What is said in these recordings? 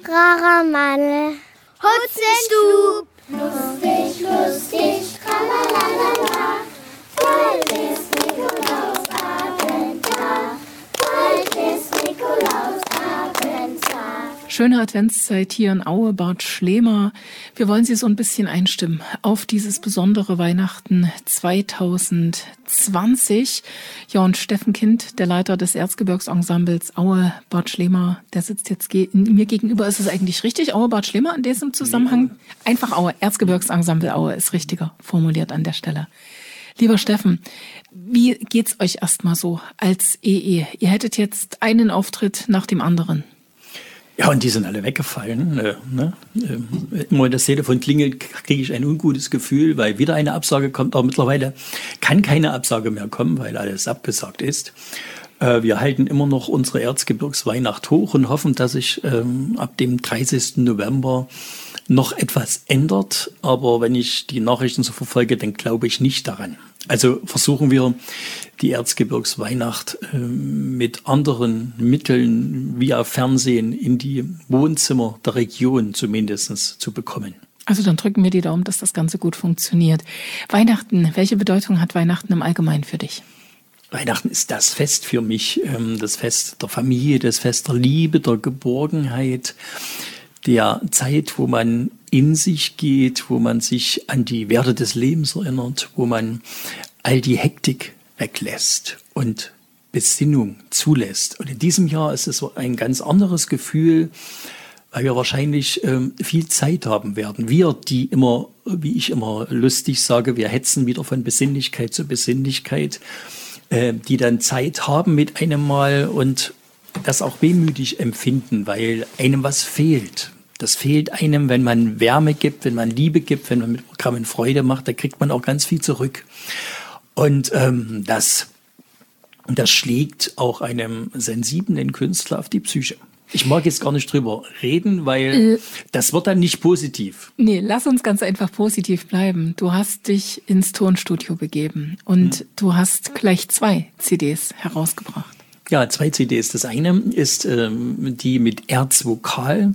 rarer Mann. Hutzenstub! Lustig, lustig, tralalala. Bald ist Nikolaus Abendtag. Bald ist Nikolaus Abendtag. Schöne Adventszeit hier in Aue, Bad Schlema. Wir wollen Sie so ein bisschen einstimmen auf dieses besondere Weihnachten 2020. Ja, und Steffen Kind, der Leiter des Erzgebirgsensembles Aue, Bad Schlema, der sitzt jetzt mir gegenüber. Ist es eigentlich richtig, Aue, Bad Schlema in diesem Zusammenhang? Einfach Aue, Erzgebirgsensemble Aue ist richtiger formuliert an der Stelle. Lieber Steffen, wie geht's euch erstmal so als EE? Ihr hättet jetzt einen Auftritt nach dem anderen. Ja, und die sind alle weggefallen. Immer wenn das Telefon klingelt, kriege ich ein ungutes Gefühl, weil wieder eine Absage kommt. Aber mittlerweile kann keine Absage mehr kommen, weil alles abgesagt ist. Wir halten immer noch unsere Erzgebirgsweihnacht hoch und hoffen, dass sich ab dem 30. November noch etwas ändert. Aber wenn ich die Nachrichten so verfolge, dann glaube ich nicht daran. Also versuchen wir, die Erzgebirgsweihnacht mit anderen Mitteln via Fernsehen in die Wohnzimmer der Region zumindest zu bekommen. Also dann drücken wir die Daumen, dass das Ganze gut funktioniert. Weihnachten, welche Bedeutung hat Weihnachten im Allgemeinen für dich? Weihnachten ist das Fest für mich, das Fest der Familie, das Fest der Liebe, der Geborgenheit, der Zeit, wo man in sich geht, wo man sich an die Werte des Lebens erinnert, wo man all die Hektik weglässt und Besinnung zulässt. Und in diesem Jahr ist es ein ganz anderes Gefühl, weil wir wahrscheinlich viel Zeit haben werden. Wir, die immer, wie ich immer lustig sage, wir hetzen wieder von Besinnlichkeit zu Besinnlichkeit, die dann Zeit haben mit einem Mal und das auch wehmütig empfinden, weil einem was fehlt. Das fehlt einem, wenn man Wärme gibt, wenn man Liebe gibt, wenn man mit Programmen Freude macht, da kriegt man auch ganz viel zurück. Und das schlägt auch einem sensiblen Künstler auf die Psyche. Ich mag jetzt gar nicht drüber reden, weil das wird dann nicht positiv. Nee, lass uns ganz einfach positiv bleiben. Du hast dich ins Tonstudio begeben und du hast gleich 2 CDs herausgebracht. Ja, 2 CDs. Das eine ist die mit Erzvokal,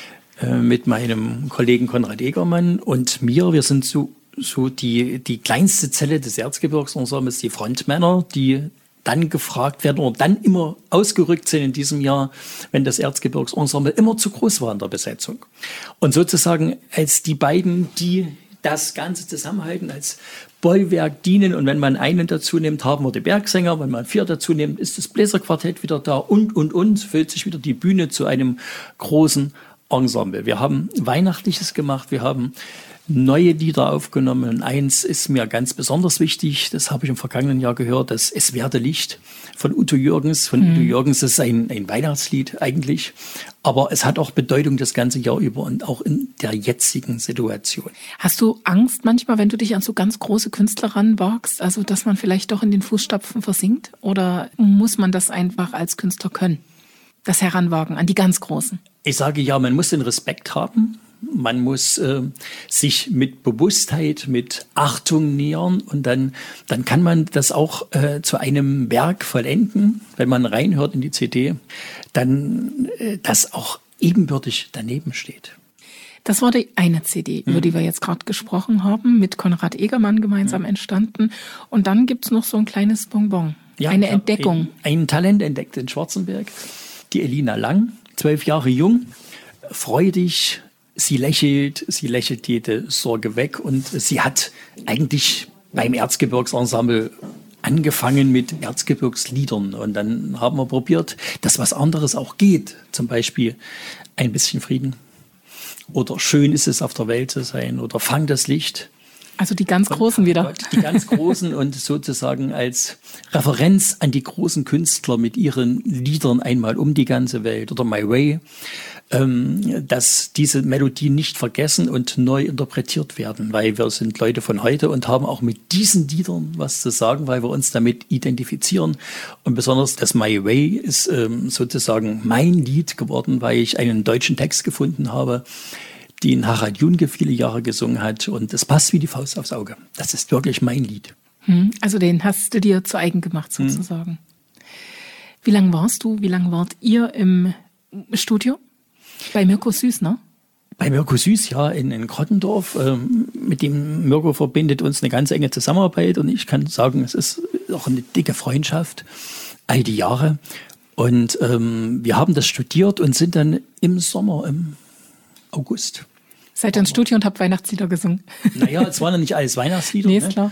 mit meinem Kollegen Konrad Egermann und mir. Wir sind so die kleinste Zelle des Erzgebirgsensembles, die Frontmänner, die dann gefragt werden oder dann immer ausgerückt sind in diesem Jahr, wenn das Erzgebirgsensemble immer zu groß war in der Besetzung. Und sozusagen als die beiden, die das Ganze zusammenhalten, als Bollwerk dienen. Und wenn man einen dazu nimmt, haben wir die Bergsänger. Wenn man 4 dazu nimmt, ist das Bläserquartett wieder da und füllt sich wieder die Bühne zu einem großen Ensemble. Wir haben Weihnachtliches gemacht, wir haben neue Lieder aufgenommen. Und eins ist mir ganz besonders wichtig, das habe ich im vergangenen Jahr gehört, das Es werde Licht von Udo Jürgens. Udo Jürgens ist ein Weihnachtslied eigentlich, aber es hat auch Bedeutung das ganze Jahr über und auch in der jetzigen Situation. Hast du Angst manchmal, wenn du dich an so ganz große Künstler ranwagst, also dass man vielleicht doch in den Fußstapfen versinkt? Oder muss man das einfach als Künstler können, das Heranwagen an die ganz Großen? Ich sage ja, man muss den Respekt haben. Man muss sich mit Bewusstheit, mit Achtung nähern und dann kann man das auch zu einem Werk vollenden, wenn man reinhört in die CD, dann das auch ebenbürtig daneben steht. Das war die eine CD, über die wir jetzt gerade gesprochen haben, mit Konrad Egermann gemeinsam entstanden. Und dann gibt's noch so ein kleines Bonbon, eine Entdeckung. Ein Talent entdeckt in Schwarzenberg, die Elina Lang, 12 Jahre jung, freudig. Sie lächelt jede Sorge weg und sie hat eigentlich beim Erzgebirgsensemble angefangen mit Erzgebirgsliedern und dann haben wir probiert, dass was anderes auch geht. Zum Beispiel Ein bisschen Frieden oder Schön ist es auf der Welt zu sein oder Fang das Licht. Also die ganz Großen wieder. Gott, die ganz Großen und sozusagen als Referenz an die großen Künstler mit ihren Liedern einmal um die ganze Welt oder My Way, dass diese Melodien nicht vergessen und neu interpretiert werden, weil wir sind Leute von heute und haben auch mit diesen Liedern was zu sagen, weil wir uns damit identifizieren. Und besonders das My Way ist sozusagen mein Lied geworden, weil ich einen deutschen Text gefunden habe, den Harald Junke viele Jahre gesungen hat. Und es passt wie die Faust aufs Auge. Das ist wirklich mein Lied. Also den hast du dir zu eigen gemacht sozusagen. Wie lange wart ihr im Studio? Bei Mirko Süß, ne? Bei Mirko Süß, ja, in Krottendorf. Mit dem Mirko verbindet uns eine ganz enge Zusammenarbeit und ich kann sagen, es ist auch eine dicke Freundschaft, all die Jahre. Und wir haben das studiert und sind dann im Sommer, im August. Seid ihr ins Studio und habt Weihnachtslieder gesungen? Naja, es waren ja nicht alles Weihnachtslieder. Nee, ist klar.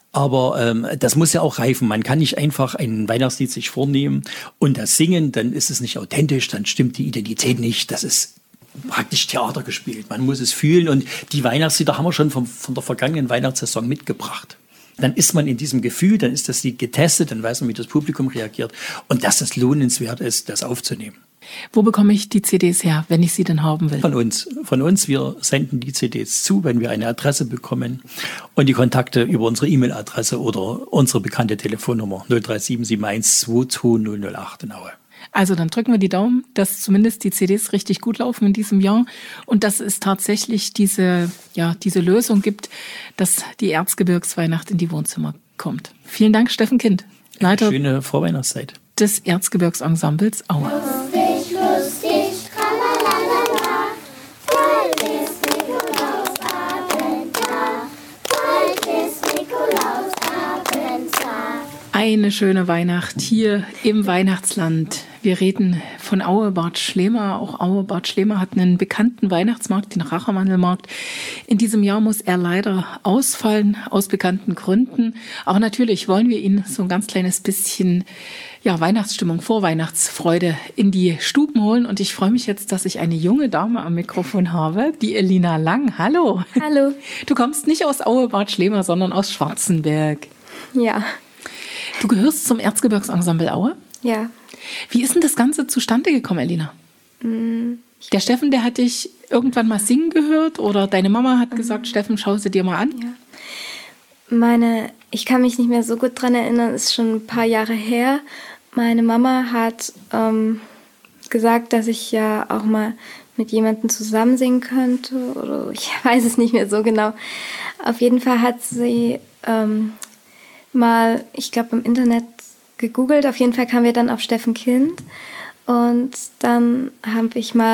Aber das muss ja auch reifen. Man kann nicht einfach ein Weihnachtslied sich vornehmen und das singen, dann ist es nicht authentisch, dann stimmt die Identität nicht. Das ist praktisch Theater gespielt. Man muss es fühlen und die Weihnachtslieder haben wir schon von der vergangenen Weihnachtssaison mitgebracht. Dann ist man in diesem Gefühl, dann ist das Lied getestet, dann weiß man, wie das Publikum reagiert und dass es lohnenswert ist, das aufzunehmen. Wo bekomme ich die CDs her, wenn ich sie denn haben will? Von uns. Wir senden die CDs zu, wenn wir eine Adresse bekommen und die Kontakte über unsere E-Mail-Adresse oder unsere bekannte Telefonnummer 03771 22008 in Aue. Also dann drücken wir die Daumen, dass zumindest die CDs richtig gut laufen in diesem Jahr und dass es tatsächlich diese Lösung gibt, dass die Erzgebirgsweihnacht in die Wohnzimmer kommt. Vielen Dank, Steffen Kind, Leiter Schöne Vorweihnachtszeit des Erzgebirgsensembles Aue. Lustig, lustig, tralalala, bald ist Nikolausabend da, bald ist Nikolausabend da. Eine schöne Weihnacht hier im Weihnachtsland. Wir reden von Aue Bad Schlema. Auch Aue Bad Schlema hat einen bekannten Weihnachtsmarkt, den Racherwandelmarkt. In diesem Jahr muss er leider ausfallen, aus bekannten Gründen. Aber natürlich wollen wir Ihnen so ein ganz kleines bisschen Weihnachtsstimmung, Vorweihnachtsfreude in die Stuben holen. Und ich freue mich jetzt, dass ich eine junge Dame am Mikrofon habe, die Elina Lang. Hallo. Hallo. Du kommst nicht aus Aue Bad Schlema, sondern aus Schwarzenberg. Ja. Du gehörst zum Erzgebirgsensemble Aue? Ja. Wie ist denn das Ganze zustande gekommen, Elina? Der Steffen, der hat dich irgendwann mal singen gehört oder deine Mama hat gesagt, Steffen, schau sie dir mal an? Ja. Ich kann mich nicht mehr so gut dran erinnern, ist schon ein paar Jahre her. Meine Mama hat gesagt, dass ich ja auch mal mit jemandem zusammen singen könnte oder ich weiß es nicht mehr so genau. Auf jeden Fall hat sie mal, ich glaube, im Internet gegoogelt. Auf jeden Fall kamen wir dann auf Steffen Kind und dann haben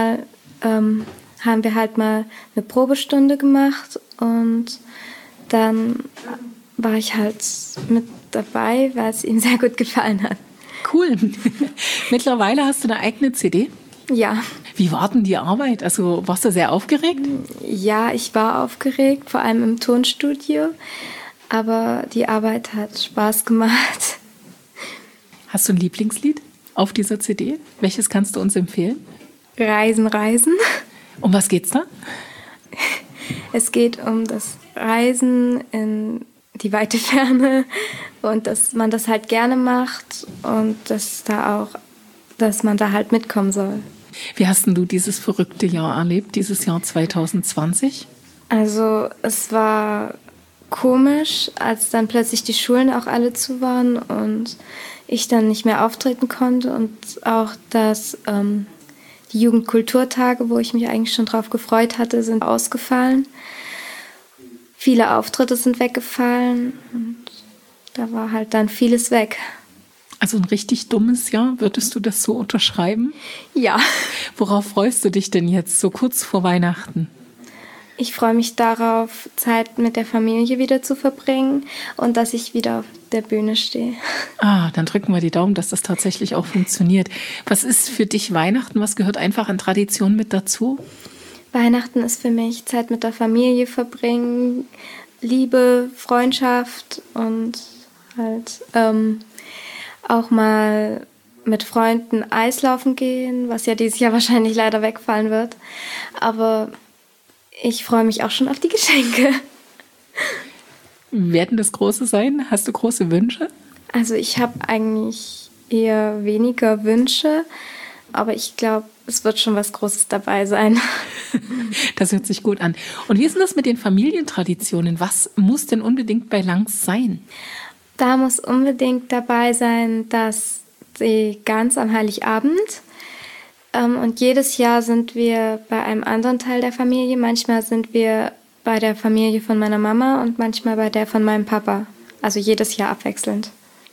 wir halt mal eine Probestunde gemacht und dann war ich halt mit dabei, weil es ihm sehr gut gefallen hat. Cool. Mittlerweile hast du eine eigene CD? Ja. Wie war denn die Arbeit? Also warst du sehr aufgeregt? Ja, ich war aufgeregt, vor allem im Tonstudio, aber die Arbeit hat Spaß gemacht. Hast du ein Lieblingslied auf dieser CD? Welches kannst du uns empfehlen? Reisen, Reisen. Um was geht's da? Es geht um das Reisen in die weite Ferne und dass man das halt gerne macht und dass man da halt mitkommen soll. Wie hast denn du dieses verrückte Jahr erlebt, dieses Jahr 2020? Also es war komisch, als dann plötzlich die Schulen auch alle zu waren und ich dann nicht mehr auftreten konnte und auch, dass die Jugendkulturtage, wo ich mich eigentlich schon drauf gefreut hatte, sind ausgefallen. Viele Auftritte sind weggefallen und da war halt dann vieles weg. Also ein richtig dummes Jahr, würdest du das so unterschreiben? Ja. Worauf freust du dich denn jetzt, so kurz vor Weihnachten? Ich freue mich darauf, Zeit mit der Familie wieder zu verbringen und dass ich wieder auf der Bühne stehe. Dann drücken wir die Daumen, dass das tatsächlich auch funktioniert. Was ist für dich Weihnachten? Was gehört einfach an Tradition mit dazu? Weihnachten ist für mich Zeit mit der Familie verbringen, Liebe, Freundschaft und halt auch mal mit Freunden Eislaufen gehen, was ja dieses Jahr wahrscheinlich leider wegfallen wird. Aber ich freue mich auch schon auf die Geschenke. Werden das große sein? Hast du große Wünsche? Also ich habe eigentlich eher weniger Wünsche, aber ich glaube, es wird schon was Großes dabei sein. Das hört sich gut an. Und wie ist denn das mit den Familientraditionen? Was muss denn unbedingt bei Langs sein? Da muss unbedingt dabei sein, dass die Gans am Heiligabend. Und jedes Jahr sind wir bei einem anderen Teil der Familie. Manchmal sind wir bei der Familie von meiner Mama und manchmal bei der von meinem Papa. Also jedes Jahr abwechselnd.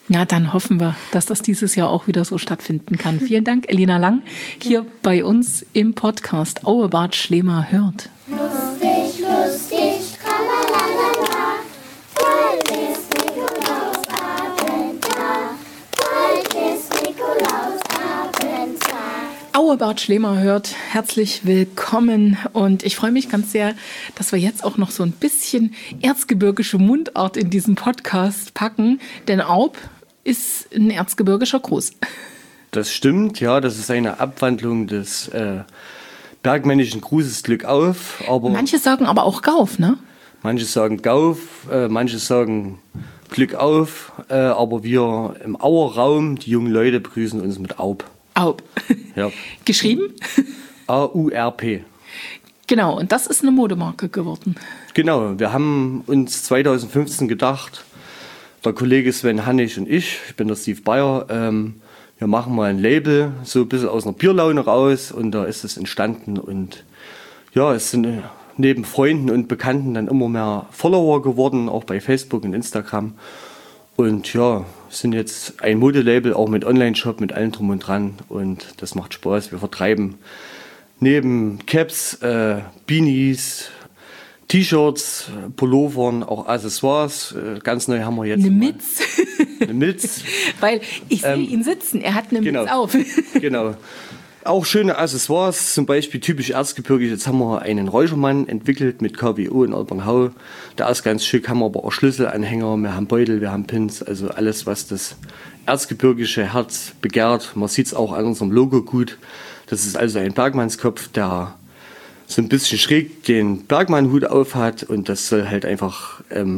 Ja, dann hoffen wir, dass das dieses Jahr auch wieder so stattfinden kann. Vielen Dank, Elina Lang, hier bei uns im Podcast Aue Bad Schlema hört. Lustig, lustig, tralalala, bald ist Nikolausabend da, bald ist Nikolausabend da. Aue Bad Schlema hört, herzlich willkommen und ich freue mich ganz sehr, dass wir jetzt auch noch so ein bisschen erzgebirgische Mundart in diesen Podcast packen, denn Aub ist ein erzgebirgischer Gruß. Das stimmt, ja, das ist eine Abwandlung des bergmännischen Grußes Glück auf. Aber Manche sagen aber auch Gauf, ne? manche sagen Gauf, manche sagen Glück auf, aber wir im Auer Raum, die jungen Leute, begrüßen uns mit Aub. Aub. Ja. Geschrieben? A-U-R-P. Genau, und das ist eine Modemarke geworden. Genau, wir haben uns 2015 gedacht, der Kollege Sven Hannig und ich bin der Steve Bayer, wir machen mal ein Label, so ein bisschen aus einer Bierlaune raus und da ist es entstanden und ja, es sind neben Freunden und Bekannten dann immer mehr Follower geworden, auch bei Facebook und Instagram und ja, sind jetzt ein Modelabel, auch mit Online-Shop, mit allem drum und dran und das macht Spaß, wir vertreiben neben Caps, Beanies, T-Shirts, Pullovern, auch Accessoires. Ganz neu haben wir jetzt Eine Mitz. eine Mitz. Weil ich sehe ihn sitzen, er hat eine Genau. Mitz auf. Genau. Auch schöne Accessoires, zum Beispiel typisch erzgebirgig. Jetzt haben wir einen Räuchermann entwickelt mit KWO in Albernhau. Der ist ganz schick, haben wir aber auch Schlüsselanhänger, wir haben Beutel, wir haben Pins, also alles, was das erzgebirgische Herz begehrt. Man sieht es auch an unserem Logo gut. Das ist also ein Bergmannskopf, der so ein bisschen schräg den Bergmannhut aufhat und das soll halt einfach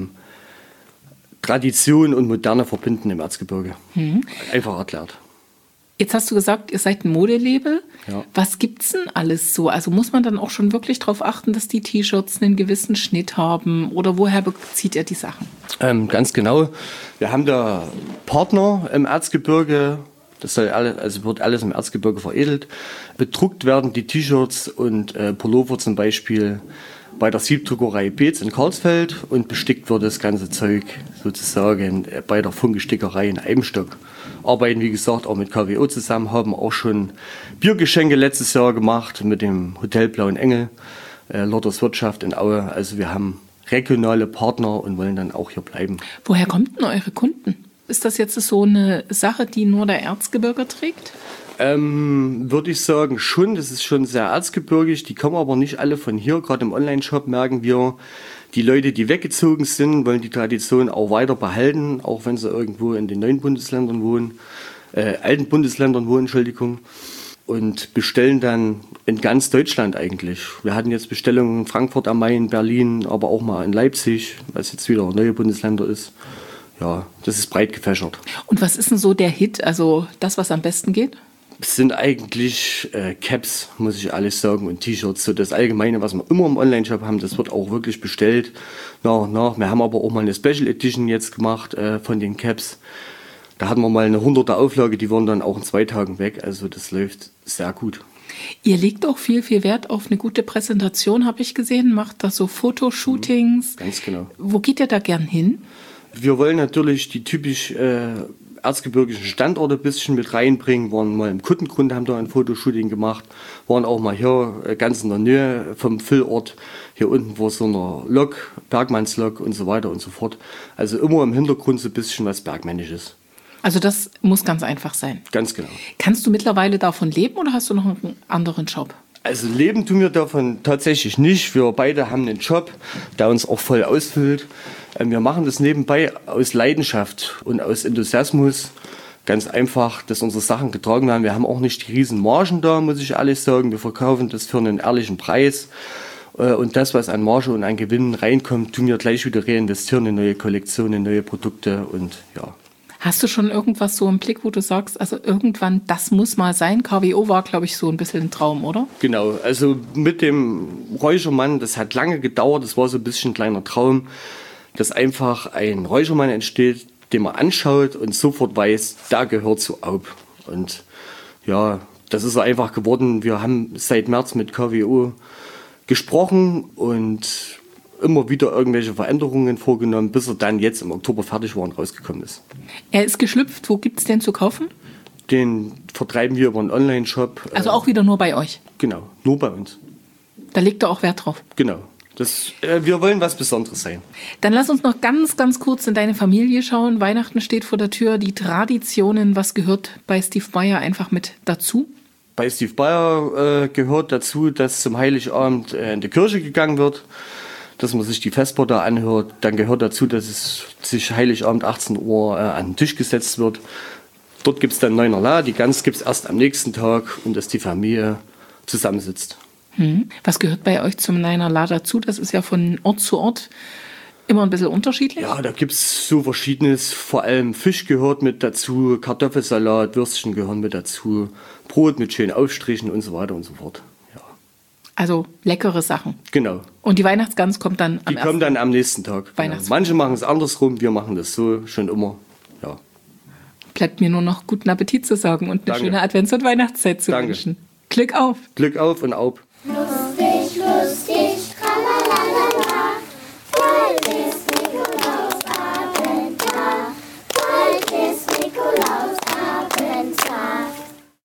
Tradition und Moderne verbinden im Erzgebirge. Einfach erklärt. Jetzt hast du gesagt, ihr seid ein Modelabel. Ja. Was gibt's denn alles so? Also muss man dann auch schon wirklich darauf achten, dass die T-Shirts einen gewissen Schnitt haben? Oder woher bezieht ihr die Sachen? Ganz genau. Wir haben da Partner im Erzgebirge. Das soll alles, also wird alles im Erzgebirge veredelt. Bedruckt werden die T-Shirts und Pullover zum Beispiel bei der Siebdruckerei Beetz in Karlsfeld und bestickt wird das ganze Zeug sozusagen bei der Funkestickerei in Eibenstock. Arbeiten, wie gesagt, auch mit KWO zusammen, haben auch schon Biergeschenke letztes Jahr gemacht mit dem Hotel Blauen Engel, Lotters Wirtschaft in Aue. Also wir haben regionale Partner und wollen dann auch hier bleiben. Woher kommen denn eure Kunden? Ist das jetzt so eine Sache, die nur der Erzgebirger trägt? Würde ich sagen, schon. Das ist schon sehr erzgebirgig. Die kommen aber nicht alle von hier. Gerade im Online-Shop merken wir, die Leute, die weggezogen sind, wollen die Tradition auch weiter behalten, auch wenn sie irgendwo in den neuen Bundesländern wohnen, alten Bundesländern wohnen, Entschuldigung, und bestellen dann in ganz Deutschland eigentlich. Wir hatten jetzt Bestellungen in Frankfurt am Main, Berlin, aber auch mal in Leipzig, was jetzt wieder neue Bundesländer ist. Ja, das ist breit gefächert. Und was ist denn so der Hit, also das, was am besten geht? Es sind eigentlich Caps, muss ich ehrlich sagen, und T-Shirts. So das Allgemeine, was wir immer im Online-Shop haben, das wird auch wirklich bestellt. Nach und nach. Wir haben aber auch mal eine Special Edition jetzt gemacht von den Caps. Da hatten wir mal eine 100er Auflage, die waren dann auch in 2 Tagen weg. Also das läuft sehr gut. Ihr legt auch viel Wert auf eine gute Präsentation, habe ich gesehen. Macht da so Fotoshootings. Ganz genau. Wo geht ihr da gern hin? Wir wollen natürlich die typisch erzgebirgischen Standorte ein bisschen mit reinbringen. Waren mal im Kuttengrund, haben da ein Fotoshooting gemacht. Waren auch mal hier ganz in der Nähe vom Füllort. Hier unten war so eine Lok, Bergmannslok und so weiter und so fort. Also immer im Hintergrund so ein bisschen was Bergmännisches. Also das muss ganz einfach sein. Ganz genau. Kannst du mittlerweile davon leben oder hast du noch einen anderen Job? Also leben tun wir davon tatsächlich nicht. Wir beide haben einen Job, der uns auch voll ausfüllt. Wir machen das nebenbei aus Leidenschaft und aus Enthusiasmus. Ganz einfach, dass unsere Sachen getragen werden. Wir haben auch nicht die riesen Margen da, muss ich ehrlich sagen. Wir verkaufen das für einen ehrlichen Preis. Und das, was an Marge und an Gewinnen reinkommt, tun wir gleich wieder reinvestieren in neue Kollektionen, in neue Produkte und ja. Hast du schon irgendwas so im Blick, wo du sagst, also irgendwann, das muss mal sein? KWO war, glaube ich, so ein bisschen ein Traum, oder? Genau, also mit dem Räuchermann, das hat lange gedauert, das war so ein bisschen ein kleiner Traum, dass einfach ein Räuchermann entsteht, den man anschaut und sofort weiß, da gehört zu Aub. Und ja, das ist einfach geworden. Wir haben seit März mit KWO gesprochen und immer wieder irgendwelche Veränderungen vorgenommen, bis er dann jetzt im Oktober fertig war und rausgekommen ist. Er ist geschlüpft. Wo gibt es den zu kaufen? Den vertreiben wir über einen Online-Shop. Also auch wieder nur bei euch? Genau, nur bei uns. Da legt er auch Wert drauf? Genau. Wir wollen was Besonderes sein. Dann lass uns noch ganz, ganz kurz in deine Familie schauen. Weihnachten steht vor der Tür. Die Traditionen, was gehört bei Steve Bayer einfach mit dazu? Bei Steve Bayer gehört dazu, dass zum Heiligabend in die Kirche gegangen wird, dass man sich die Vesper da anhört. Dann gehört dazu, dass es sich Heiligabend 18 Uhr an den Tisch gesetzt wird. Dort gibt es dann Neunerla, die Gans gibt es erst am nächsten Tag und dass die Familie zusammensitzt. Was gehört bei euch zum Neunerla dazu? Das ist ja von Ort zu Ort immer ein bisschen unterschiedlich. Ja, da gibt es so Verschiedenes. Vor allem Fisch gehört mit dazu, Kartoffelsalat, Würstchen gehören mit dazu, Brot mit schönen Aufstrichen und so weiter und so fort. Ja. Also leckere Sachen. Genau. Und die Weihnachtsgans kommt dann Die kommt dann am nächsten Tag. Genau. Manche machen es andersrum, wir machen das so schon immer. Ja. Bleibt mir nur noch guten Appetit zu sagen und eine schöne Advents- und Weihnachtszeit zu wünschen. Glück auf! Glück auf und auf!